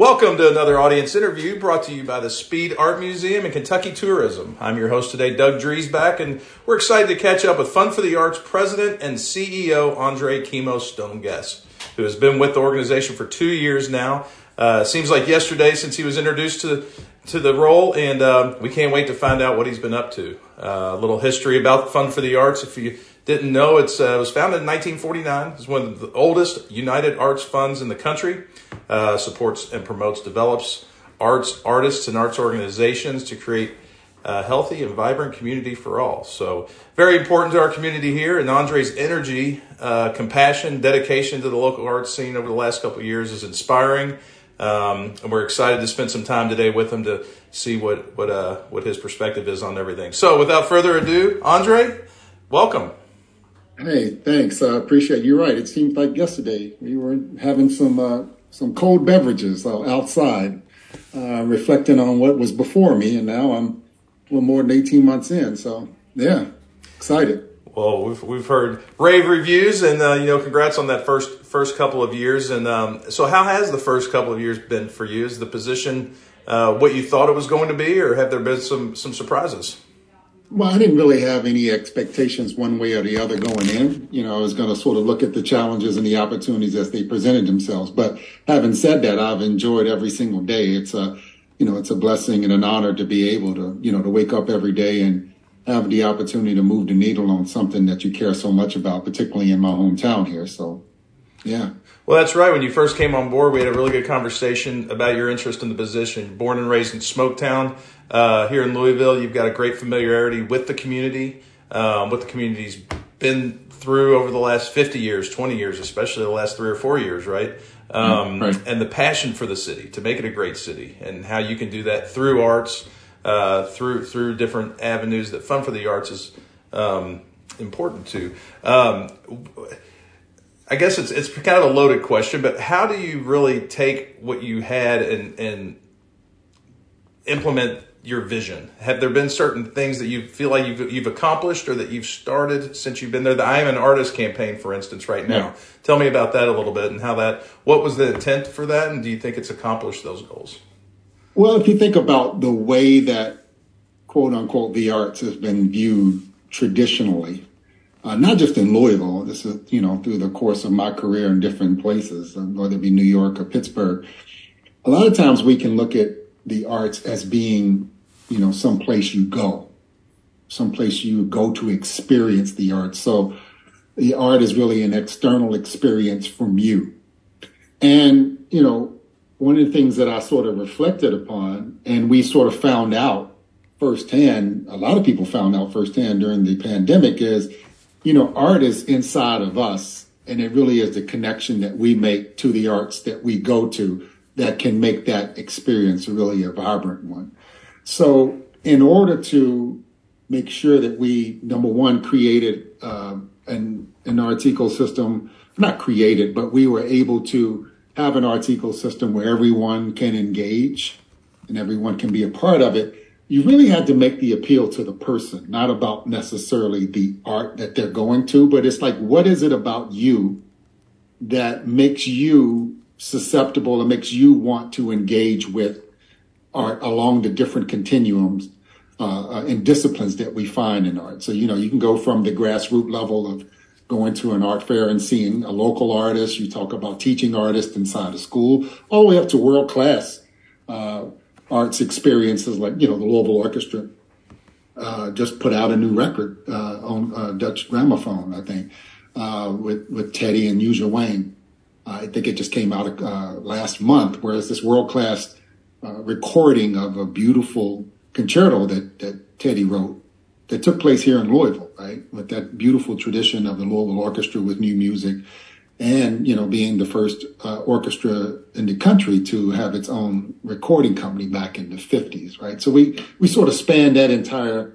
Welcome to another audience interview brought to you by the Speed Art Museum and Kentucky Tourism. I'm your host today, Doug Driesbach, and we're excited to catch up with Fun for the Arts President and CEO Andre Kimo-Stonegess, who has been with the organization for 2 years now. Seems like yesterday since he was introduced to the role, and we can't wait to find out what he's been up to. A little history about Fun for the Arts. If you didn't know, it was founded in 1949. It's one of the oldest United Arts funds in the country. Supports and promotes, develops artists, and arts organizations to create a healthy and vibrant community for all. So very important to our community here. And Andre's energy, compassion, dedication to the local arts scene over the last couple of years is inspiring. And we're excited to spend some time today with him to see what his perspective is on everything. So without further ado, Andre, welcome. Hey, thanks. I appreciate it. You're right. It seems like yesterday we were having some cold beverages outside, reflecting on what was before me, and now I'm a little more than 18 months in. So, yeah, excited. Well, we've heard rave reviews, and congrats on that first couple of years. And so, how has the first couple of years been for you? Is the position what you thought it was going to be, or have there been some surprises? Well, I didn't really have any expectations one way or the other going in. I was going to sort of look at the challenges and the opportunities as they presented themselves. But having said that, I've enjoyed every single day. It's a blessing and an honor to be able to, to wake up every day and have the opportunity to move the needle on something that you care so much about, particularly in my hometown here. So, yeah. Well, that's right. When you first came on board, we had a really good conversation about your interest in the position. Born and raised in Smoketown here in Louisville, you've got a great familiarity with the community, what the community's been through over the last 50 years, 20 years, especially the last 3 or 4 years, right? Right. And the passion for the city, to make it a great city, and how you can do that through arts, through different avenues that Fun for the Arts is important to. I guess it's kind of a loaded question, but how do you really take what you had and implement your vision? Have there been certain things that you feel like you've accomplished or that you've started since you've been there? The I Am an Artist campaign, for instance, right now. Yeah. Tell me about that a little bit and what was the intent for that, and do you think it's accomplished those goals? Well, if you think about the way that, quote unquote, the arts has been viewed traditionally, not just in Louisville, this is, through the course of my career in different places, whether it be New York or Pittsburgh, a lot of times we can look at the arts as being, someplace you go to experience the arts. So the art is really an external experience from you. And, one of the things that I sort of reflected upon, and we sort of found out firsthand, a lot of people found out firsthand during the pandemic, is art is inside of us, and it really is the connection that we make to the arts that we go to that can make that experience really a vibrant one. So in order to make sure that we, number one, created an arts ecosystem, not created, but we were able to have an arts ecosystem where everyone can engage and everyone can be a part of it, you really had to make the appeal to the person, not about necessarily the art that they're going to, but it's like, what is it about you that makes you susceptible and makes you want to engage with art along the different continuums and disciplines that we find in art. So, you can go from the grassroots level of going to an art fair and seeing a local artist. You talk about teaching artists inside a school, all the way up to world-class arts experiences like, the Louisville Orchestra just put out a new record on Dutch Gramophone, I think, with Teddy and Yuzha Wang. I think it just came out last month, whereas this world-class recording of a beautiful concerto that Teddy wrote that took place here in Louisville, right? With that beautiful tradition of the Louisville Orchestra with new music and, being the first orchestra in the country to have its own recording company back in the 50s, right? So we sort of span that entire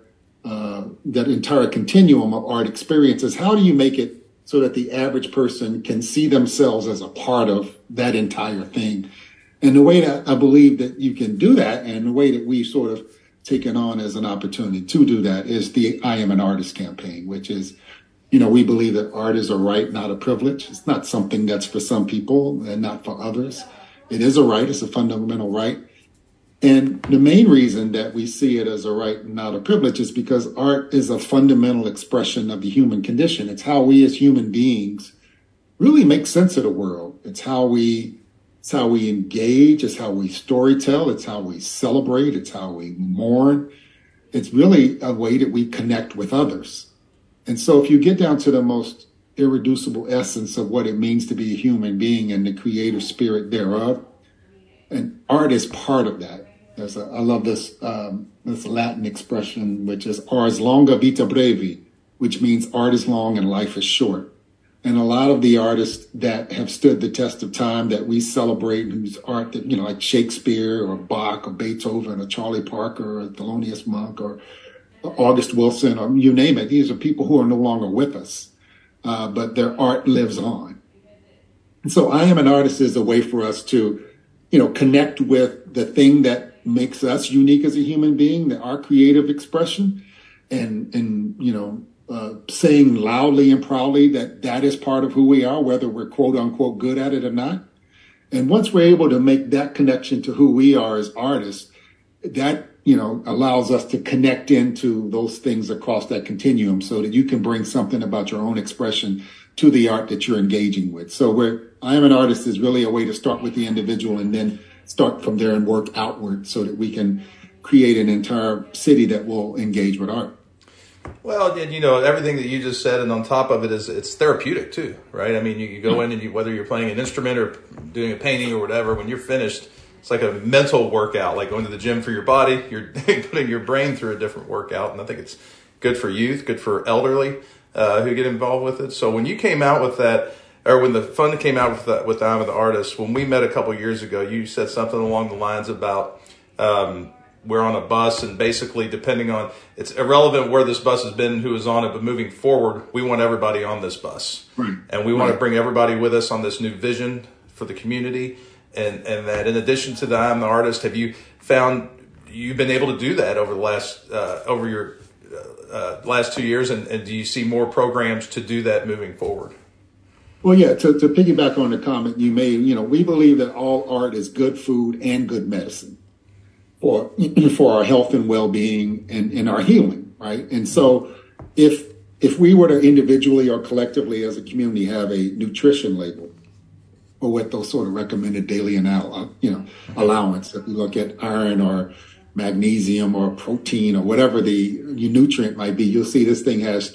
continuum of art experiences. How do you make it so that the average person can see themselves as a part of that entire thing? And the way that I believe that you can do that, and the way that we sort of taken on as an opportunity to do that, is the I Am an Artist campaign, which is, we believe that art is a right, not a privilege. It's not something that's for some people and not for others. It is a right. It's a fundamental right. And the main reason that we see it as a right and not a privilege is because art is a fundamental expression of the human condition. It's how we as human beings really make sense of the world. It's how we engage. It's how we storytell. It's how we celebrate. It's how we mourn. It's really a way that we connect with others. And so if you get down to the most irreducible essence of what it means to be a human being and the creative spirit thereof, and art is part of that. I love this Latin expression, which is ars longa vita brevi, which means art is long and life is short. And a lot of the artists that have stood the test of time that we celebrate, whose art that, like Shakespeare or Bach or Beethoven or Charlie Parker or Thelonious Monk or August Wilson or you name it, these are people who are no longer with us, but their art lives on. And so I Am an Artist is a way for us to, connect with the thing that makes us unique as a human being, our creative expression, and saying loudly and proudly that is part of who we are, whether we're quote unquote good at it or not. And once we're able to make that connection to who we are as artists, that, allows us to connect into those things across that continuum so that you can bring something about your own expression to the art that you're engaging with. So I Am an Artist is really a way to start with the individual and then start from there and work outward so that we can create an entire city that will engage with art. Well, and everything that you just said, and on top of it it's therapeutic too, right? I mean, you go in and whether you're playing an instrument or doing a painting or whatever, when you're finished, it's like a mental workout, like going to the gym for your body. You're putting your brain through a different workout, and I think it's good for youth, good for elderly who get involved with it. So when you came out with that, or when the fund came out with I'm an Artist, when we met a couple years ago, you said something along the lines about we're on a bus, and basically depending on, it's irrelevant where this bus has been, who is on it, but moving forward, we want everybody on this bus. Right. And we want to bring everybody with us on this new vision for the community. And that in addition to the I'm the Artist, have you found you've been able to do that over the last, over your last 2 years? And do you see more programs to do that moving forward? Well, yeah, to piggyback on the comment you made, we believe that all art is good food and good medicine for our health and well-being and our healing, right? And so if we were to individually or collectively as a community have a nutrition label, or what those sort of recommended daily allowance, if you look at iron or magnesium or protein or whatever the nutrient might be, you'll see this thing has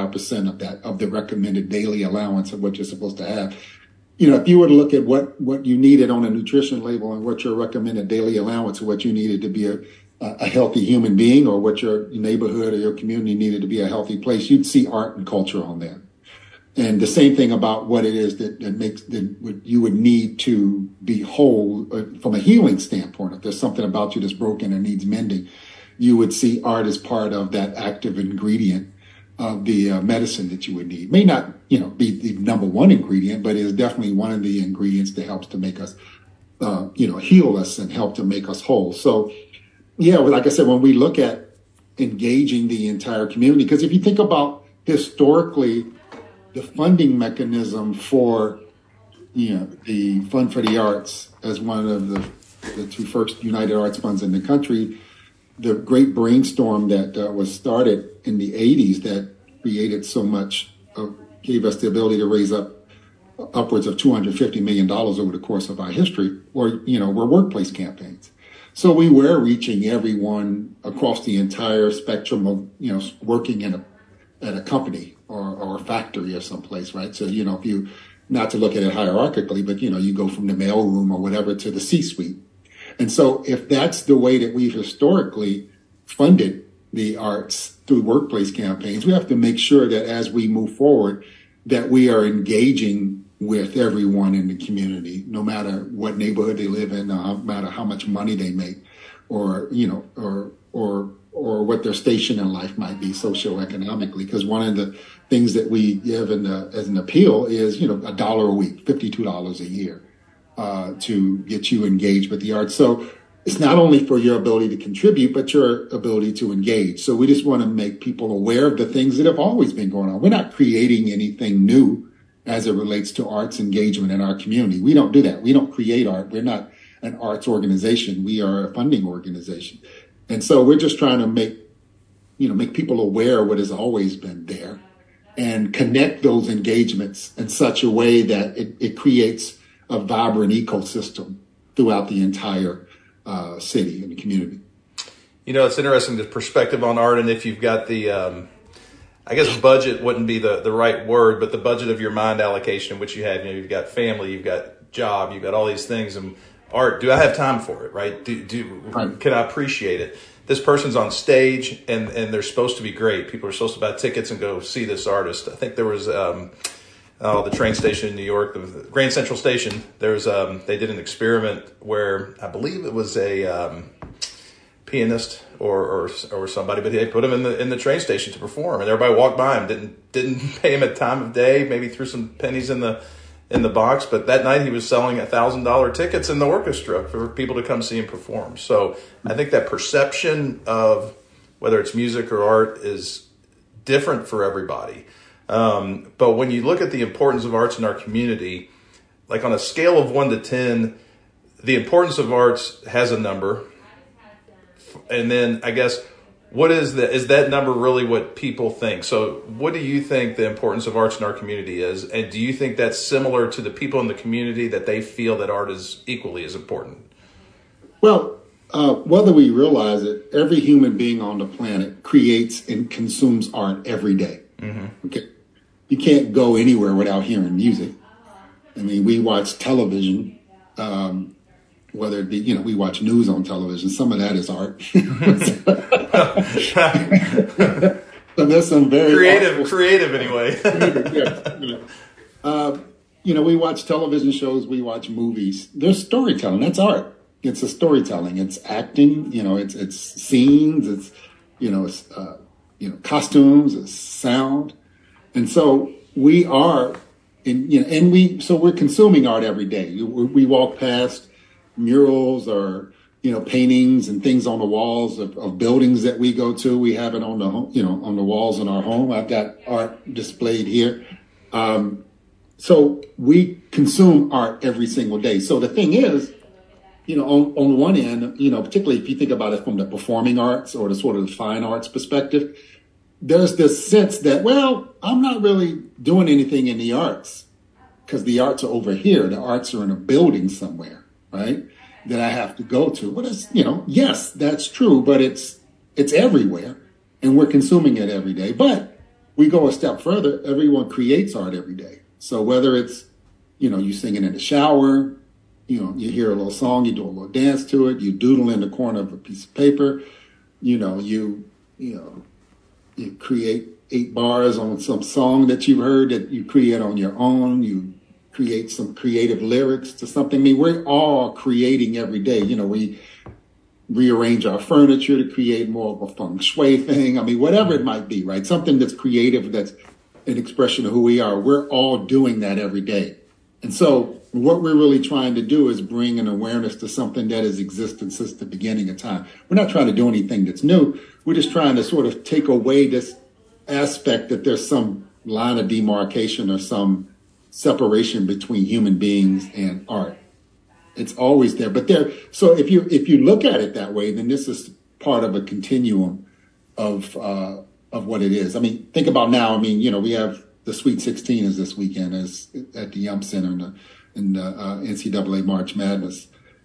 25% of the recommended daily allowance of what you're supposed to have. If you were to look at what you needed on a nutrition label and what your recommended daily allowance of what you needed to be a healthy human being, or what your neighborhood or your community needed to be a healthy place, you'd see art and culture on there. And the same thing about what it is that you would need to be whole from a healing standpoint. If there's something about you that's broken and needs mending, you would see art as part of that active ingredient of the medicine that you would need. May not, be the number one ingredient, but it is definitely one of the ingredients that helps to make us, heal us and help to make us whole. So, yeah, like I said, when we look at engaging the entire community, because if you think about historically, the funding mechanism for, the Fund for the Arts as one of the two first United Arts Funds in the country, the great brainstorm that was started in the 80s that created so much, gave us the ability to raise upwards of $250 million over the course of our history, were workplace campaigns. So we were reaching everyone across the entire spectrum of, working at a company or a factory or someplace, right? So, if you, not to look at it hierarchically, but, you go from the mailroom or whatever to the C-suite. And so if that's the way that we've historically funded the arts through workplace campaigns, we have to make sure that as we move forward, that we are engaging with everyone in the community, no matter what neighborhood they live in, no matter how much money they make, or what their station in life might be socioeconomically. Because one of the things that we give as an appeal is, $1 a week, $52 a year, to get you engaged with the arts. So it's not only for your ability to contribute, but your ability to engage. So we just want to make people aware of the things that have always been going on. We're not creating anything new as it relates to arts engagement in our community. We don't do that. We don't create art. We're not an arts organization. We are a funding organization. And so we're just trying to make people aware of what has always been there and connect those engagements in such a way that it creates a vibrant ecosystem throughout the entire city and the community. It's interesting, the perspective on art, and if you've got the, I guess budget wouldn't be the right word, but the budget of your mind allocation, which you have, you've got family, you've got job, you've got all these things, and art, do I have time for it, right? Can I appreciate it? This person's on stage, and they're supposed to be great. People are supposed to buy tickets and go see this artist. I think there was the train station in New York, the Grand Central Station. There's they did an experiment where I believe it was a pianist or somebody, but they put him in the train station to perform, and everybody walked by him. Didn't pay him at time of day. Maybe threw some pennies in the box, but that night he was selling $1,000 tickets in the orchestra for people to come see him perform. So I think that perception of whether it's music or art is different for everybody. But when you look at the importance of arts in our community, like on a scale of 1 to 10, the importance of arts has a number. And then I guess, what is that number really what people think? So what do you think the importance of arts in our community is? And do you think that's similar to the people in the community, that they feel that art is equally as important? Well, whether we realize it, every human being on the planet creates and consumes art every day. Mm-hmm. Okay. You can't go anywhere without hearing music. I mean, we watch television, whether it be, we watch news on television. Some of that is art. So there's some very creative anyway. We watch television shows, we watch movies. There's storytelling. That's art. It's a storytelling. It's acting. It's scenes. It's it's costumes. It's sound. And so we are, we're consuming art every day. We walk past murals or paintings and things on the walls of buildings that we go to. We have it on on the walls in our home. I've got art displayed here. So we consume art every single day. So the thing is, on one end, particularly if you think about it from the performing arts or the sort of the fine arts perspective, there's this sense that, well, I'm not really doing anything in the arts because the arts are over here. The arts are in a building somewhere, right, that I have to go to. Well, it's, yes, that's true, but it's everywhere, and we're consuming it every day. But we go a step further. Everyone creates art every day. So whether it's, you singing in the shower, you hear a little song, you do a little dance to it, you doodle in the corner of a piece of paper, you create 8 bars on some song that you heard that you create on your own. You create some creative lyrics to something. I mean, we're all creating every day. We rearrange our furniture to create more of a feng shui thing. I mean, whatever it might be, right? Something that's creative, that's an expression of who we are. We're all doing that every day. And so what we're really trying to do is bring an awareness to something that has existed since the beginning of time. We're not trying to do anything that's new. We're just trying to sort of take away this aspect that there's some line of demarcation or some separation between human beings and art. It's always there. But so if you look at it that way, then this is part of a continuum of what it is. I mean, think about now. I mean, we have the Sweet 16 is this weekend as at the Yum Center in the NCAA March Madness.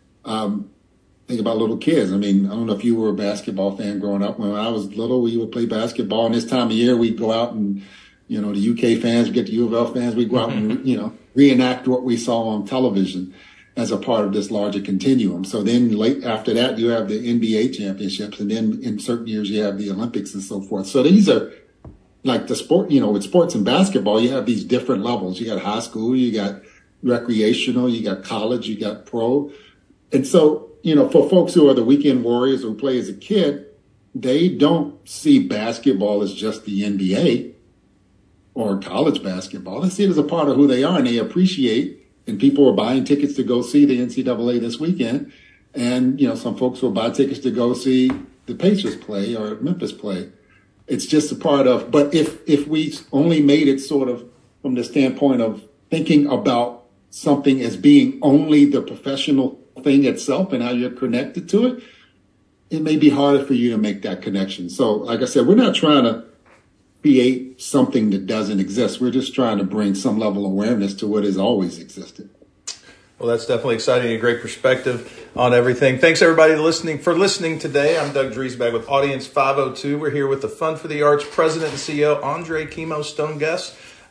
Think about little kids. I mean, I don't know if you were a basketball fan growing up. When I was little, we would play basketball. And this time of year, we'd go out and, the UK fans, get the U of L fans, we'd go out and, reenact what we saw on television as a part of this larger continuum. So then late after that, you have the NBA championships. And then in certain years, you have the Olympics and so forth. So these are like the sport, with sports and basketball, you have these different levels. You got high school, you got recreational, you got college, you got pro. And so, for folks who are the weekend warriors who play as a kid, they don't see basketball as just the NBA or college basketball. They see it as a part of who they are, and they appreciate, and people are buying tickets to go see the NCAA this weekend. And, some folks will buy tickets to go see the Pacers play or Memphis play. It's just a part of, but if we only made it sort of from the standpoint of thinking about something as being only the professional thing itself and how you're connected to it, it may be harder for you to make that connection. So, like I said, we're not trying to create something that doesn't exist. We're just trying to bring some level of awareness to what has always existed. Well, that's definitely exciting. A great perspective on everything. Thanks, everybody, for listening today. I'm Doug Driesbach with Audience 502. We're here with the Fund for the Arts President and CEO, Andre Kimo Stone Guest.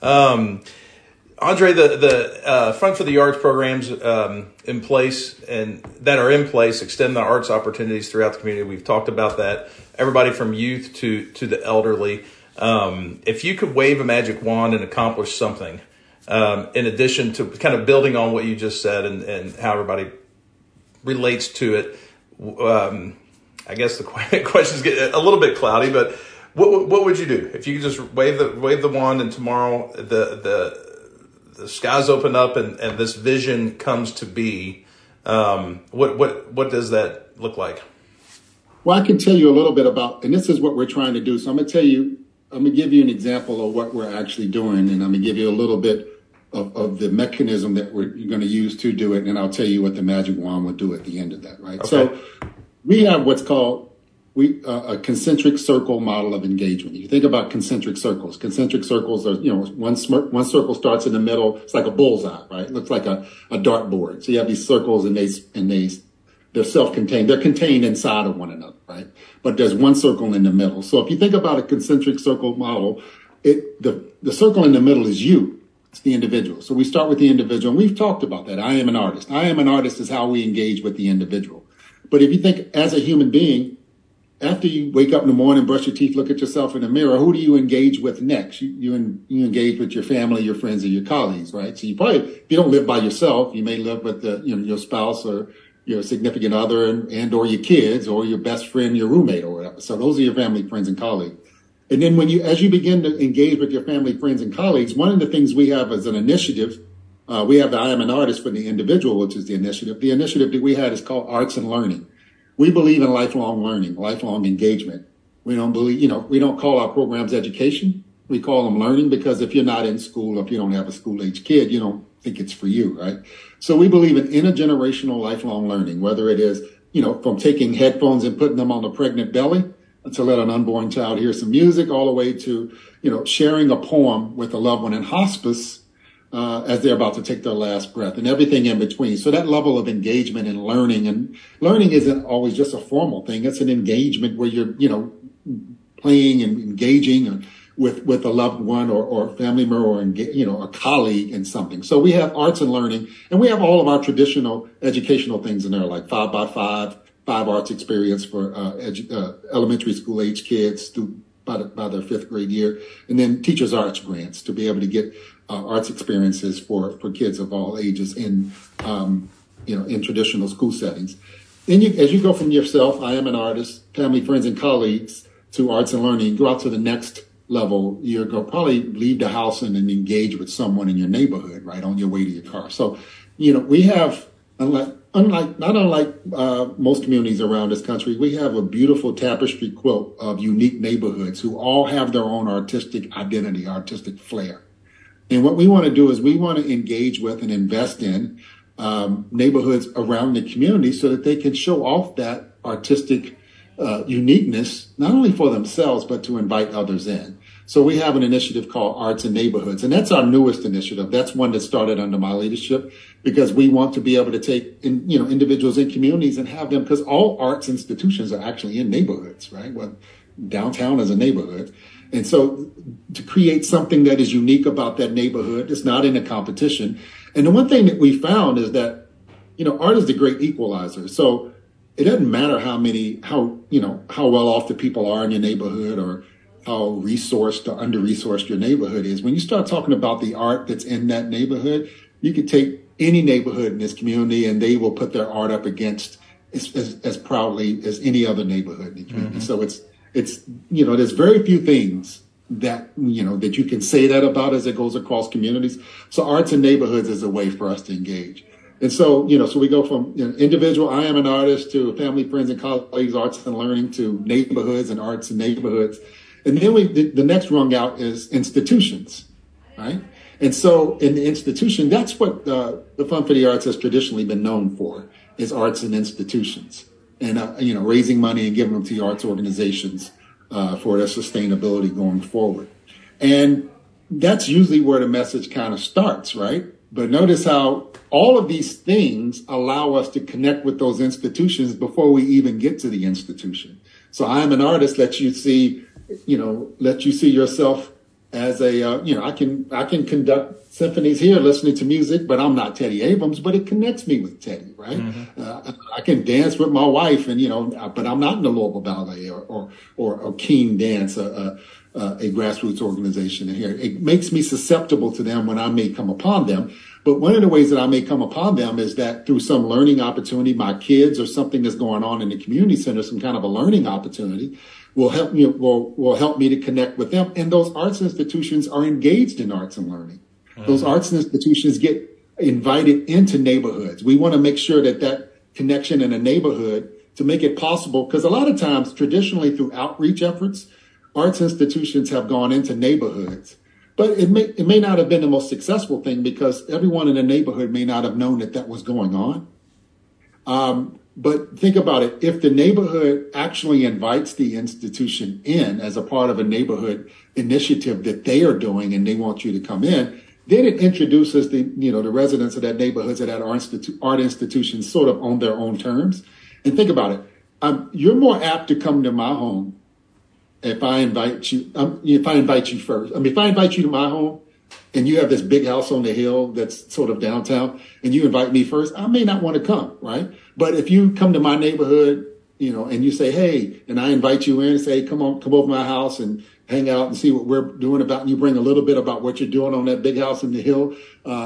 Andre, the Fund for the Arts programs in place and that are in place extend the arts opportunities throughout the community. We've talked about that. Everybody from youth to the elderly. If you could wave a magic wand and accomplish something, in addition to kind of building on what you just said and how everybody relates to it, I guess the questions get a little bit cloudy. But what would you do if you could just wave the wand and tomorrow the skies open up and this vision comes to be? What does that look like? Well, I can tell you a little bit about, and this is what we're trying to do. So I'm going to give you an example of what we're actually doing, and I'm going to give you a little bit of the mechanism that we're going to use to do it, and I'll tell you what the magic wand will do at the end of that, right? Okay. So we have what's called a concentric circle model of engagement. You think about concentric circles. Concentric circles are, one circle starts in the middle. It's like a bullseye, right? It looks like a dartboard. So you have these circles and they're self-contained. They're contained inside of one another, right? But there's one circle in the middle. So if you think about a concentric circle model, the circle in the middle is you. It's the individual. So we start with the individual, and we've talked about that. I am an artist. I am an artist is how we engage with the individual. But if you think as a human being, after you wake up in the morning, brush your teeth, look at yourself in the mirror, who do you engage with next? You engage with your family, your friends, or your colleagues, right? So if you don't live by yourself, you may live with your spouse or your significant other and or your kids or your best friend, your roommate or whatever. So those are your family, friends, and colleagues. And then as you begin to engage with your family, friends, and colleagues, one of the things we have as an initiative, we have the I Am an Artist for the individual, which is the initiative. The initiative that we had is called Arts and Learning. We believe in lifelong learning, lifelong engagement. We don't call our programs education. We call them learning because if you're not in school, if you don't have a school-age kid, you don't think it's for you, right? So we believe in intergenerational lifelong learning, whether it is, from taking headphones and putting them on the pregnant belly to let an unborn child hear some music, all the way to, sharing a poem with a loved one in hospice as they're about to take their last breath, and everything in between. So that level of engagement and learning isn't always just a formal thing. It's an engagement where you're, playing and engaging with a loved one or family member or, a colleague in something. So we have arts and learning, and we have all of our traditional educational things in there, like 5x5, 5 arts experience for elementary school age kids by their 5th grade year, and then teachers arts grants to be able to get arts experiences for kids of all ages in traditional school settings. Then as you go from yourself, I am an artist, family, friends, and colleagues, to arts and learning, go out to the next level. You're going to probably leave the house and then engage with someone in your neighborhood, right, on your way to your car. So, we have, unlike most communities around this country, we have a beautiful tapestry quilt of unique neighborhoods who all have their own artistic identity, artistic flair. And what we want to do is we want to engage with and invest in neighborhoods around the community so that they can show off that artistic uniqueness, not only for themselves, but to invite others in. So we have an initiative called Arts and Neighborhoods, and that's our newest initiative. That's one that started under my leadership because we want to be able to take individuals in communities and have them, because all arts institutions are actually in neighborhoods, right? Well, downtown is a neighborhood. And so to create something that is unique about that neighborhood, it's not in a competition. And the one thing that we found is that, art is the great equalizer. So it doesn't matter how well off the people are in your neighborhood or how resourced or under-resourced your neighborhood is. When you start talking about the art that's in that neighborhood, you could take any neighborhood in this community and they will put their art up against as proudly as any other neighborhood in the community. Mm-hmm. So it's there's very few things that you can say that about as it goes across communities. So arts and neighborhoods is a way for us to engage. And so, so we go from individual, I am an artist, to family, friends, and colleagues, arts and learning, to neighborhoods and arts and neighborhoods. And then the next rung out is institutions, right? And so in the institution, that's what the Fund for the Arts has traditionally been known for, is arts and institutions. And, raising money and giving them to arts organizations for their sustainability going forward. And that's usually where the message kind of starts, right? But notice how all of these things allow us to connect with those institutions before we even get to the institution. So I Am an Artist lets you see yourself as I can conduct symphonies here listening to music, but I'm not Teddy Abrams, but it connects me with Teddy, right? Mm-hmm. I can dance with my wife but I'm not in the Louisville Ballet or Keen Dance, a grassroots organization in here. It makes me susceptible to them when I may come upon them. But one of the ways that I may come upon them is that through some learning opportunity, my kids or something that's going on in the community center, some kind of a learning opportunity will help me to connect with them. And those arts institutions are engaged in arts and learning. Mm-hmm. Those arts institutions get invited into neighborhoods. We want to make sure that connection in a neighborhood to make it possible, because a lot of times traditionally through outreach efforts, arts institutions have gone into neighborhoods, but it may not have been the most successful thing because everyone in the neighborhood may not have known that was going on. But think about it. If the neighborhood actually invites the institution in as a part of a neighborhood initiative that they are doing and they want you to come in, then it introduces the residents of that neighborhood to that art institutions sort of on their own terms. And think about it. You're more apt to come to my home if I invite you first. If I invite you to my home and you have this big house on the hill that's sort of downtown and you invite me first, I may not want to come, right? But if you come to my neighborhood, and you say, hey, and I invite you in and say, come over to my house and hang out and see what we're doing and you bring a little bit about what you're doing on that big house in the hill,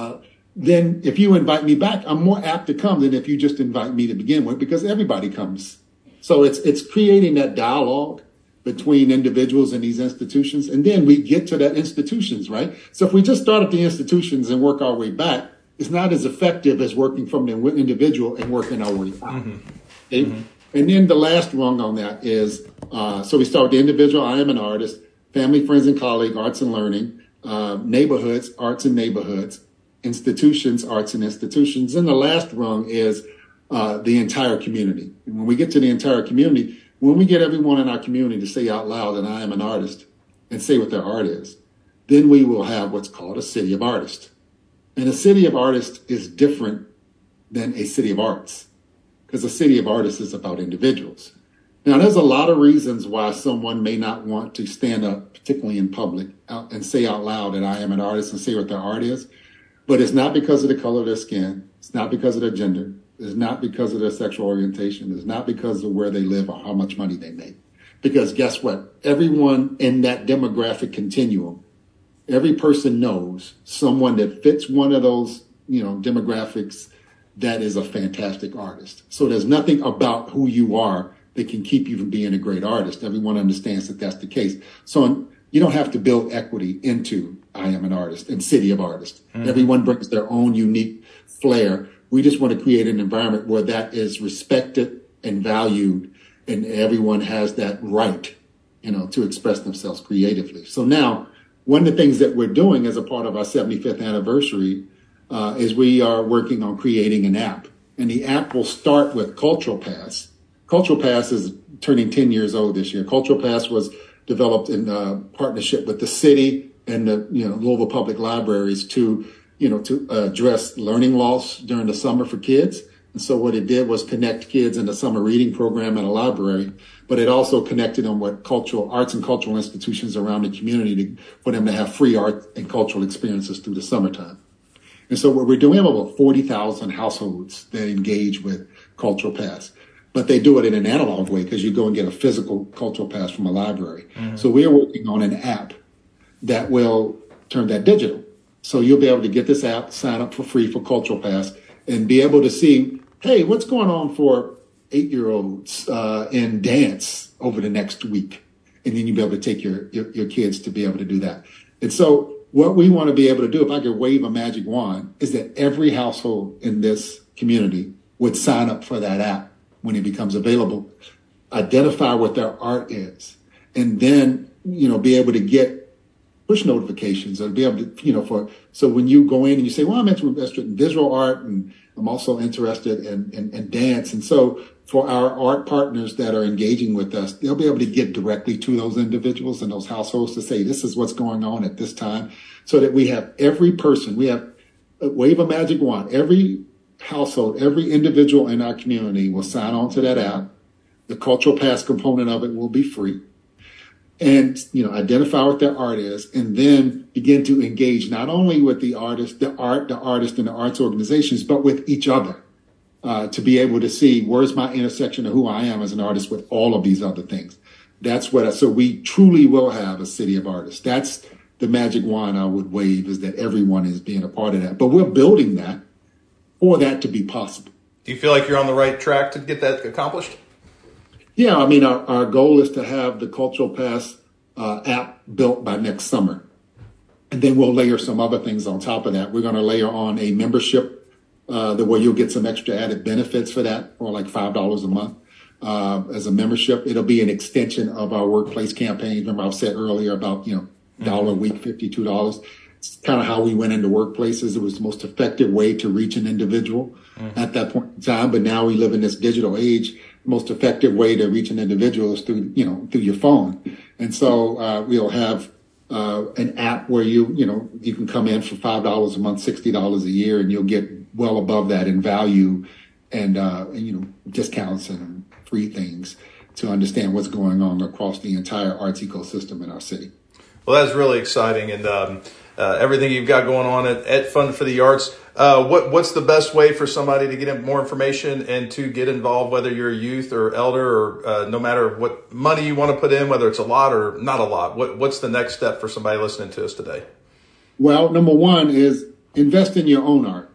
then if you invite me back, I'm more apt to come than if you just invite me to begin with, because everybody comes. So it's creating that dialogue between individuals and these institutions. And then we get to that institutions, right? So if we just start at the institutions and work our way back, it's not as effective as working from the individual and working our way out. Mm-hmm. Okay? Mm-hmm. And then the last rung on that is, so we start with the individual, I am an artist, family, friends, and colleague, arts and learning, neighborhoods, arts and neighborhoods, institutions, arts and institutions. And the last rung is the entire community. And when we get to the entire community, when we get everyone in our community to say out loud that I am an artist and say what their art is, then we will have what's called a city of artists. And a city of artists is different than a city of arts, because a city of artists is about individuals. Now, there's a lot of reasons why someone may not want to stand up, particularly in public, and say out loud that I am an artist and say what their art is. But it's not because of the color of their skin. It's not because of their gender. It's not because of their sexual orientation. It's not because of where they live or how much money they make. Because guess what? Everyone in that demographic continuum, every person knows someone that fits one of those, demographics that is a fantastic artist. So there's nothing about who you are that can keep you from being a great artist. Everyone understands that that's the case. So you don't have to build equity into I am an artist and city of artists. Mm-hmm. Everyone brings their own unique flair. We just want to create an environment where that is respected and valued, and everyone has that right, to express themselves creatively. So now, one of the things that we're doing as a part of our 75th anniversary is we are working on creating an app. And the app will start with Cultural Pass. Cultural Pass is turning 10 years old this year. Cultural Pass was developed in partnership with the city and the Louisville Public Libraries to address learning loss during the summer for kids. And so what it did was connect kids in the summer reading program at a library, but it also connected them with arts and cultural institutions around the community for them to have free art and cultural experiences through the summertime. And so what we're doing, we have over 40,000 households that engage with Cultural Pass, but they do it in an analog way because you go and get a physical Cultural Pass from a library. Mm-hmm. So we're working on an app that will turn that digital. So you'll be able to get this app, sign up for free for Cultural Pass, and be able to see, hey, what's going on for 8-year-olds in dance over the next week? And then you'll be able to take your kids to be able to do that. And so what we want to be able to do, if I could wave a magic wand, is that every household in this community would sign up for that app when it becomes available, identify what their art is, and then, be able to get push notifications or be able to, so when you go in and you say, well, I'm interested in visual art and I'm also interested in dance. And so for our art partners that are engaging with us, they'll be able to get directly to those individuals and those households to say, this is what's going on at this time, so that we have every person, we have wave a magic wand, every household, every individual in our community will sign on to that app. The cultural pass component of it will be free. And, identify what their art is, and then begin to engage not only with the artist, the artist and the arts organizations, but with each other, to be able to see where's my intersection of who I am as an artist with all of these other things. So we truly will have a city of artists. That's the magic wand I would wave, is that everyone is being a part of that. But we're building that for that to be possible. Do you feel like you're on the right track to get that accomplished? Yeah, I mean, our goal is to have the Cultural Pass app built by next summer. And then we'll layer some other things on top of that. We're going to layer on a membership where you'll get some extra added benefits for that, or like $5 a month as a membership. It'll be an extension of our workplace campaign. Remember I said earlier about, $1 a week, $52. It's kind of how we went into workplaces. It was the most effective way to reach an individual at that point in time. But now we live in this digital age. The most effective way to reach an individual is through your phone. And so we'll have an app where you can come in for $5 a month, $60 a year, and you'll get well above that in value and discounts and free things to understand what's going on across the entire arts ecosystem in our city. Well, that's really exciting, and everything you've got going on at Fund for the Arts. What's the best way for somebody to get more information and to get involved, whether you're a youth or elder, or no matter what money you want to put in, whether it's a lot or not a lot? What's the next step for somebody listening to us today? Well, number one is invest in your own art.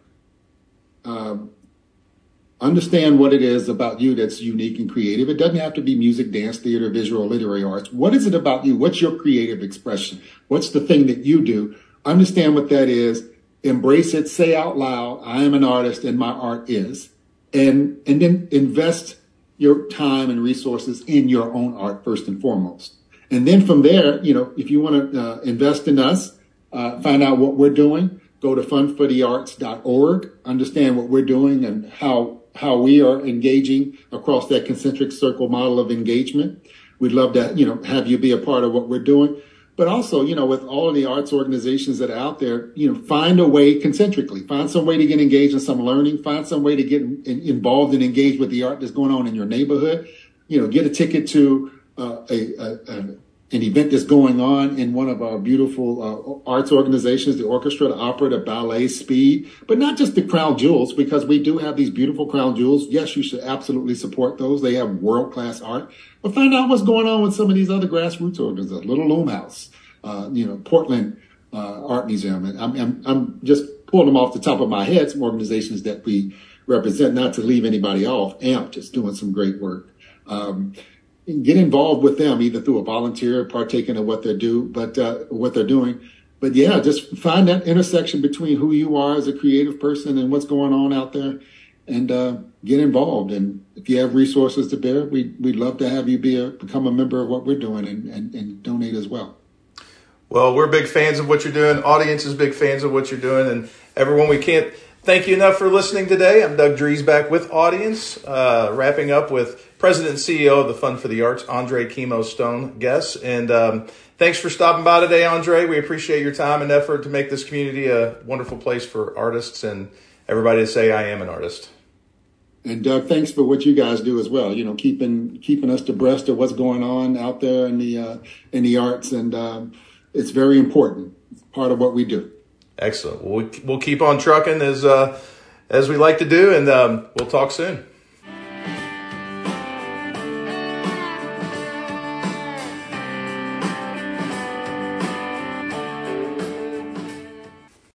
Understand what it is about you that's unique and creative. It doesn't have to be music, dance, theater, visual, literary arts. What is it about you? What's your creative expression? What's the thing that you do? Understand what that is. Embrace it. Say out loud, I am an artist and my art is. And then invest your time and resources in your own art first and foremost. And then from there, if you want to invest in us, find out what we're doing, go to fundforthearts.org, understand what we're doing and how we are engaging across that concentric circle model of engagement. We'd love to, have you be a part of what we're doing. But also, with all of the arts organizations that are out there, find a way concentrically, find some way to get engaged in some learning, find some way to get involved and engage with the art that's going on in your neighborhood. Get a ticket to an event that's going on in one of our beautiful arts organizations, the orchestra, the opera, the ballet, Speed, but not just the crown jewels, because we do have these beautiful crown jewels. Yes, you should absolutely support those. They have world-class art. But find out what's going on with some of these other grassroots organizations, Little Loom House, Portland Art Museum. And I'm just pulling them off the top of my head, some organizations that we represent, not to leave anybody off. AMP just doing some great work. Get involved with them either through a volunteer, partaking of what they do, what they're doing. But yeah, just find that intersection between who you are as a creative person and what's going on out there, and get involved. And if you have resources to bear, we'd love to have you become a member of what we're doing and donate as well. Well, we're big fans of what you're doing. Audience is big fans of what you're doing, and everyone, we can't thank you enough for listening today. I'm Doug Driesbach with Audience, wrapping up with President and CEO of the Fund for the Arts, Andre Kimo Stone, guest. And thanks for stopping by today, Andre. We appreciate your time and effort to make this community a wonderful place for artists and everybody to say, I am an artist. And Doug, thanks for what you guys do as well. Keeping us abreast of what's going on out there in the arts, and it's very important. It's part of what we do. Excellent. We'll keep on trucking as we like to do, and we'll talk soon.